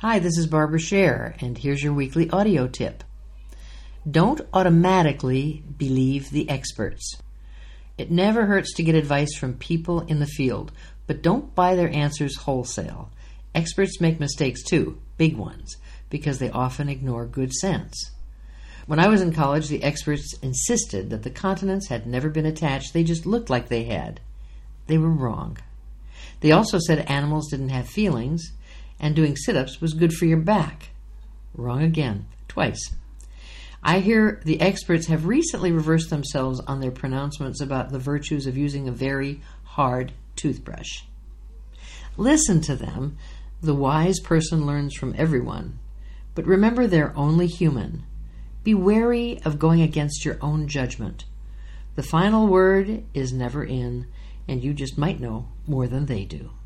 Hi, this is Barbara Scher, and here's your weekly audio tip. Don't automatically believe the experts. It never hurts to get advice from people in the field, but don't buy their answers wholesale. Experts make mistakes too, big ones, because they often ignore good sense. When I was in college, the experts insisted that the continents had never been attached, they just looked like they had. They were wrong. They also said animals didn't have feelings, and doing sit-ups was good for your back. Wrong again, twice. I hear the experts have recently reversed themselves on their pronouncements about the virtues of using a very hard toothbrush. Listen to them. The wise person learns from everyone. But remember, they're only human. Be wary of going against your own judgment. The final word is never in, and you just might know more than they do.